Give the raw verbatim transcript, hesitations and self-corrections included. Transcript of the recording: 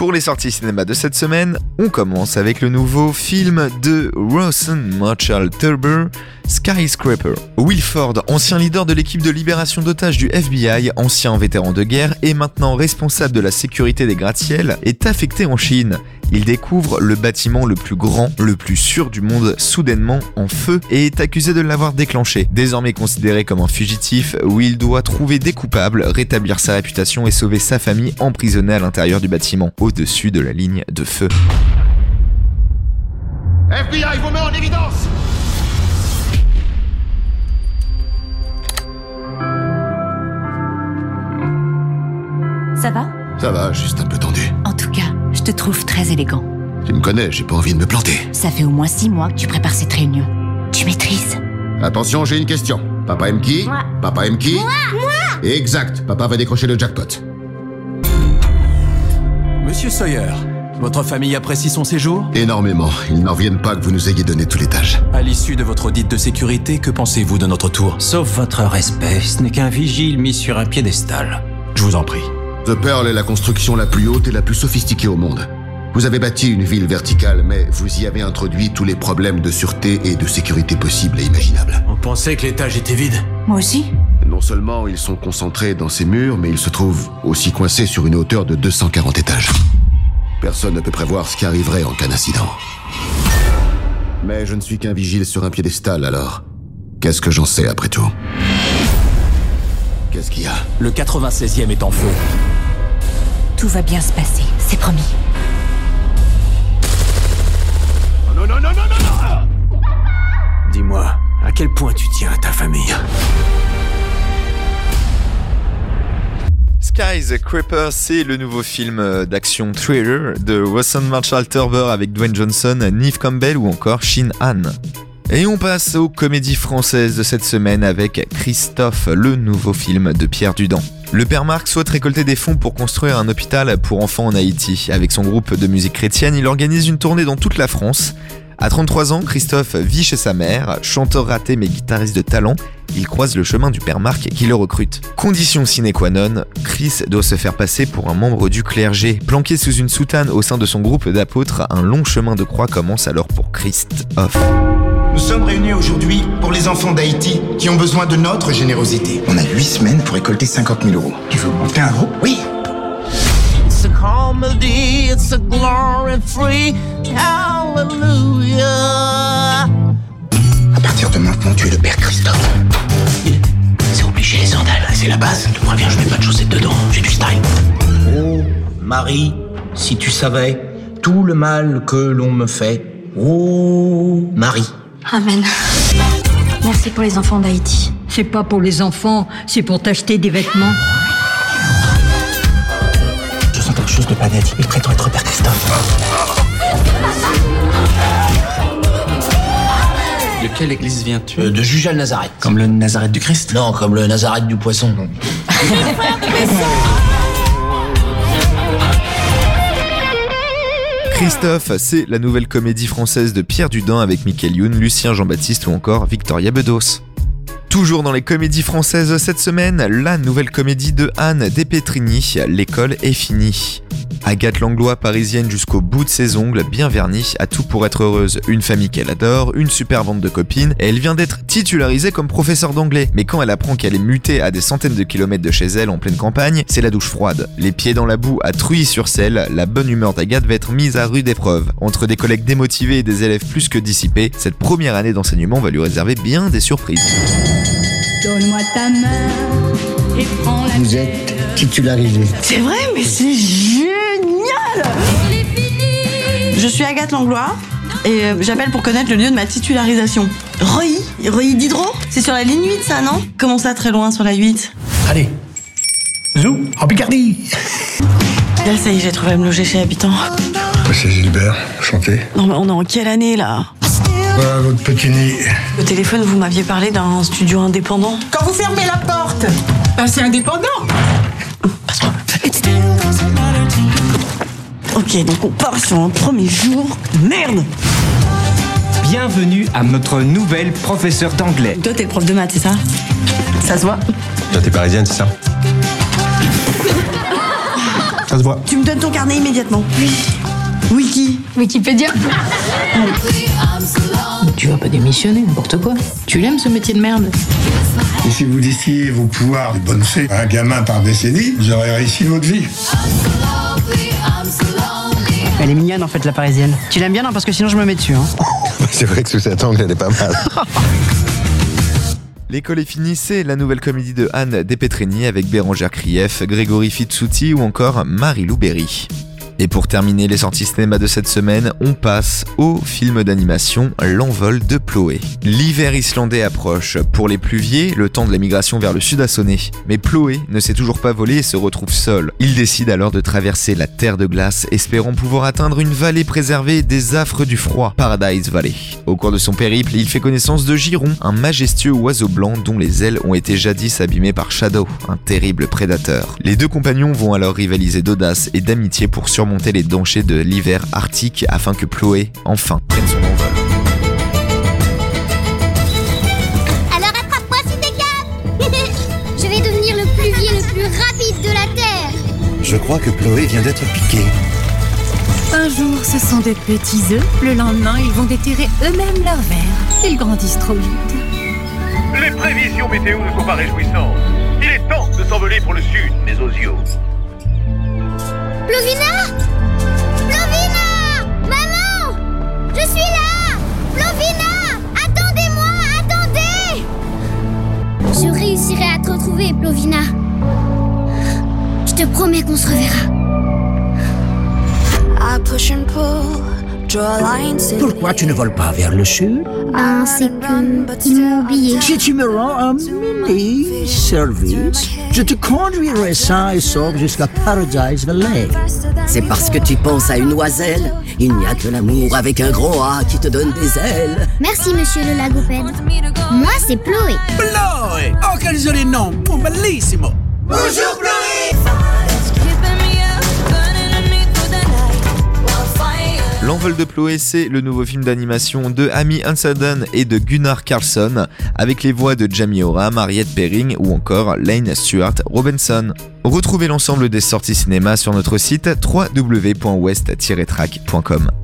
Pour les sorties cinéma de cette semaine, on commence avec le nouveau film de Rawson Marshall Turber, Skyscraper. Will Ford, ancien leader de l'équipe de libération d'otages du F B I, ancien vétéran de guerre et maintenant responsable de la sécurité des gratte-ciels, est affecté en Chine. Il découvre le bâtiment le plus grand, le plus sûr du monde soudainement en feu et est accusé de l'avoir déclenché. Désormais considéré comme un fugitif, Will doit trouver des coupables, rétablir sa réputation et sauver sa famille emprisonnée à l'intérieur du bâtiment, au-dessus de la ligne de feu. F B I vous met en évidence! Ça va ? Ça va, juste un peu tendu. En tout cas, je te trouve très élégant. Tu me connais, j'ai pas envie de me planter. Ça fait au moins six mois que tu prépares cette réunion. Tu maîtrises. Attention, j'ai une question. Papa aime qui? Moi. Papa aime qui? Moi. Moi. Exact, papa va décrocher le jackpot. Monsieur Sawyer, votre famille apprécie son séjour? Énormément, ils n'en reviennent pas que vous nous ayez donné tous les tâches. À l'issue de votre audit de sécurité, que pensez-vous de notre tour? Sauf votre respect, ce n'est qu'un vigile mis sur un piédestal. Je vous en prie. The Pearl est la construction la plus haute et la plus sophistiquée au monde. Vous avez bâti une ville verticale, mais vous y avez introduit tous les problèmes de sûreté et de sécurité possibles et imaginables. On pensait que l'étage était vide. Moi aussi. Non seulement ils sont concentrés dans ces murs, mais ils se trouvent aussi coincés sur une hauteur de deux cent quarante étages. Personne ne peut prévoir ce qui arriverait en cas d'incident. Mais je ne suis qu'un vigile sur un piédestal, alors qu'est-ce que j'en sais après tout? Qu'est-ce qu'il y a? Le quatre-vingt-seizième est en feu. Tout va bien se passer, c'est promis. Non, non, non, non, non, non! Dis-moi, à quel point tu tiens à ta famille? Skyscraper, c'est le nouveau film d'action thriller de Rawson Marshall Turber avec Dwayne Johnson, Neve Campbell ou encore Shin Han. Et on passe aux comédies françaises de cette semaine avec Christophe, le nouveau film de Pierre Dudant. Le père Marc souhaite récolter des fonds pour construire un hôpital pour enfants en Haïti. Avec son groupe de musique chrétienne, il organise une tournée dans toute la France. À trente-trois ans, Christophe vit chez sa mère, chanteur raté mais guitariste de talent. Il croise le chemin du père Marc qui le recrute. Condition sine qua non, Chris doit se faire passer pour un membre du clergé. Planqué sous une soutane au sein de son groupe d'apôtres, un long chemin de croix commence alors pour Christophe. Nous sommes réunis aujourd'hui pour les enfants d'Haïti qui ont besoin de notre générosité. On a huit semaines pour récolter cinquante mille euros. Tu veux monter un groupe? Oui. It's a comedy, it's a glory free, hallelujah. À partir de maintenant, tu es le père Christophe. C'est obligé les sandales, c'est la base. Je te préviens, je mets pas de chaussettes dedans, j'ai du style. Oh, Marie, si tu savais tout le mal que l'on me fait. Oh, Marie. Amen. Merci pour les enfants d'Haïti. C'est pas pour les enfants, c'est pour t'acheter des vêtements. Je sens quelque chose de pas net. Il prétend être père Christophe. De quelle église viens-tu? Euh, de Juja le Nazareth. Comme le Nazareth du Christ? Non, comme le Nazareth du poisson. Non. Christophe, c'est la nouvelle comédie française de Pierre Dudant avec Michael Youn, Lucien Jean-Baptiste ou encore Victoria Bedos. Toujours dans les comédies françaises cette semaine, la nouvelle comédie de Anne Despetrini, L'école est finie. Agathe Langlois, parisienne jusqu'au bout de ses ongles, bien vernie, a tout pour être heureuse. Une famille qu'elle adore, une super bande de copines, et elle vient d'être titularisée comme professeure d'anglais. Mais quand elle apprend qu'elle est mutée à des centaines de kilomètres de chez elle en pleine campagne, c'est la douche froide. Les pieds dans la boue à Trouilly-sur-Selle, la bonne humeur d'Agathe va être mise à rude épreuve. Entre des collègues démotivés et des élèves plus que dissipés, cette première année d'enseignement va lui réserver bien des surprises. Donne-moi ta main et prends la Vous êtes titularisé. C'est vrai, mais c'est génial! Je suis Agathe Langlois et euh, j'appelle pour connaître le lieu de ma titularisation. Reuilly, Reuilly Diderot? C'est sur la ligne huit, ça, non? Comment ça, très loin sur la huit? Allez, zou, en Picardie. Là, ça y est, j'ai trouvé à me loger chez Habitant. C'est Gilbert, chanté. Non, mais on est en quelle année, là? Voilà votre petit nid. Au téléphone, vous m'aviez parlé d'un studio indépendant. Quand vous fermez la porte, ben c'est indépendant. Ok, donc on part sur un premier jour. Merde! Bienvenue à notre nouvelle professeure d'anglais. Toi, t'es le prof de maths, c'est ça? Ça se voit? Toi, t'es parisienne, c'est ça? Ça se voit. Tu me donnes ton carnet immédiatement. Oui. Wiki. Wikipédia. Tu vas pas démissionner, n'importe quoi. Tu l'aimes ce métier de merde? Et si vous destiez vos pouvoirs de bonne fée à un gamin par décennie, vous aurez réussi votre vie. Elle est mignonne en fait, la parisienne. Tu l'aimes bien, non? Parce que sinon je me mets dessus. Hein. C'est vrai que sous cet angle, elle est pas mal. L'école est finie, c'est la nouvelle comédie de Anne Despétrini avec Bérangère Krief, Grégory Fitsouti ou encore Marie-Lou Berry. Et pour terminer les sorties cinéma de cette semaine, on passe au film d'animation L'envol de Ploé. L'hiver islandais approche. Pour les pluviers, le temps de la migration vers le sud a sonné. Mais Ploé ne sait toujours pas voler et se retrouve seul. Il décide alors de traverser la terre de glace, espérant pouvoir atteindre une vallée préservée des affres du froid, Paradise Valley. Au cours de son périple, il fait connaissance de Giron, un majestueux oiseau blanc dont les ailes ont été jadis abîmées par Shadow, un terrible prédateur. Les deux compagnons vont alors rivaliser d'audace et d'amitié pour surmonter monter les dangers de l'hiver arctique afin que Ploé, enfin, prenne son envol. Alors attrape-moi si t'es capable. Je vais devenir le pluvier le plus rapide de la Terre. Je crois que Ploé vient d'être piqué. Un jour, ce sont de petits œufs. Le lendemain, ils vont déterrer eux-mêmes leurs vers. Ils grandissent trop vite. Les prévisions météo ne sont pas réjouissantes. Il est temps de s'envoler pour le sud, mes osios. Plovina! Plovina! Maman! Je suis là! Plovina! Attendez-moi! Attendez! Je réussirai à te retrouver, Plovina. Je te promets qu'on se reverra. Pourquoi tu ne voles pas vers le sud? Ah, c'est que... ils m'ont oublié. Si tu me rends un mini service, je te conduirai sain et sauf jusqu'à Paradise Valley. C'est parce que tu penses à une oiselle. Il n'y a que l'amour avec un gros A qui te donne des ailes. Merci, monsieur le lagopède. Moi, c'est Ploé. Ploé! Oh, quel joli nom! Oh, bellissimo! Bonjour, Ploé! L'envol de Ploé, c'est le nouveau film d'animation de Amy Hansen et de Gunnar Carlsson, avec les voix de Jamie Oram, Harriet Perring ou encore Lane Stuart Robinson. Retrouvez l'ensemble des sorties cinéma sur notre site w w w point west tiret track point com.